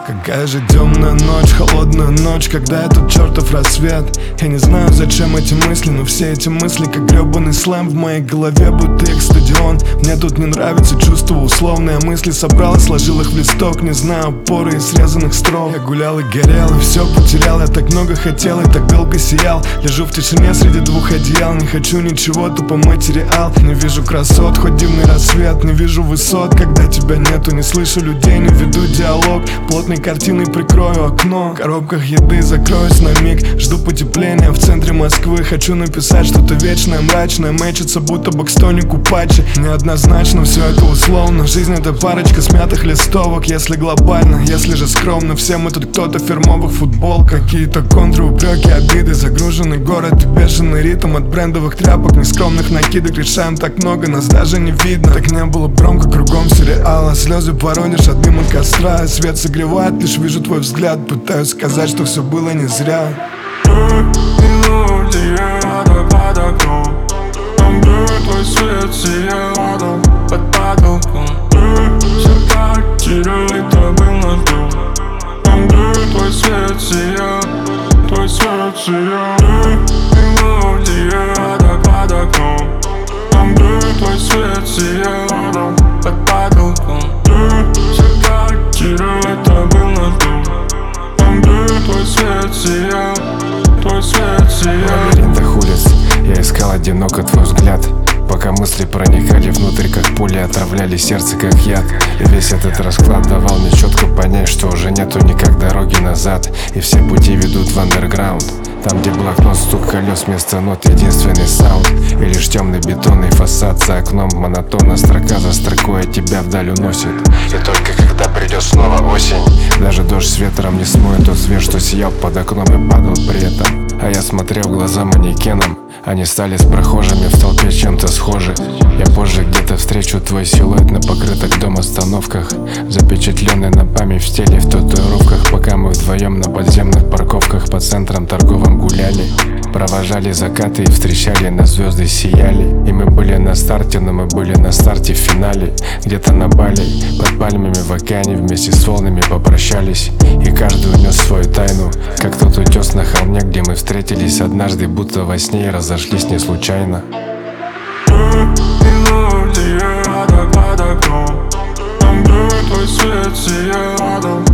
Какая же темная ночь, холодная ночь, когда этот чертов рассвет. Я не знаю, зачем эти мысли, но все эти мысли, как гребаный слэм в моей голове, будто их стадион. Мне тут не нравится чувство условное, мысли собрал и сложил их в листок. Не знаю опоры из срезанных строк. Я гулял и горел, и все потерял. Я так много хотел и так долго сиял. Лежу в тишине среди двух одеял. Не хочу ничего, тупо материал. Не вижу красот, хоть дивный рассвет. Не вижу высот, когда тебя нету. Не слышу людей, не веду диалог. Плотной картиной прикрою окно. В коробках еды закроюсь на миг. Жду потепления в центре Москвы. Хочу написать что-то вечное, мрачное. Мэчится, будто бы к стонику патчи. Неоднозначно, все это условно. Жизнь — это парочка смятых листовок. Если глобально, если же скромно. Все мы тут кто-то в фирмовых футболках. Какие-то контры, упреки, обиды. Загруженный город и бешеный ритм. От брендовых тряпок, нескромных накидок. Решаем так много, нас даже не видно. Так не было громко, кругом сериала. Слезы порой лишь от дыма костра. Свет согревает, лишь вижу твой взгляд. Пытаюсь сказать, что все было не зря. Мелодия под окном. Там, где твой свет сиял под потолком. Все так теряли, то был наш дом. Там, где твой свет сиял, твой свет сиял. Мелодия под окном. Там, где твой свет сиял под потолком. Все так теряли, то был наш дом. Там, где твой свет сиял, твой свет сиял. В лабиринтах улиц я искал одиноко твой взгляд, пока мысли проникали внутрь, как пули, отравляли сердце, как яд. И весь этот расклад давал мне четко понять, что уже нету никак дороги назад. И все пути ведут в андерграунд. Там, где блокнот, стук колес, вместо нот единственный саунд. И лишь темный бетонный фасад за окном. Монотонно, строка за строкой, тебя вдаль уносит. И только когда придет снова осень, даже дождь с ветром не смоет тот свет, что сиял под окном и падал при этом. А я смотрел в глаза манекенам. Они стали с прохожими в толпе чем-то схожи. Я позже где-то встречу твой силуэт на покрытых дом остановках, запечатленный на память в теле в татуировках. Пока мы вдвоем на подземных парковках по центрам торговым гуляли, провожали закаты и встречали, на звезды сияли. И мы были на старте, но мы были на старте в финале. Где-то на Бали, под пальмами в океане, вместе с волнами попрощались. И каждый унес свою тайну, как тот утес на холме, где мы встретились однажды, будто во сне, и разошлись не случайно. Мелодия под окном. Там, где твой свет сиял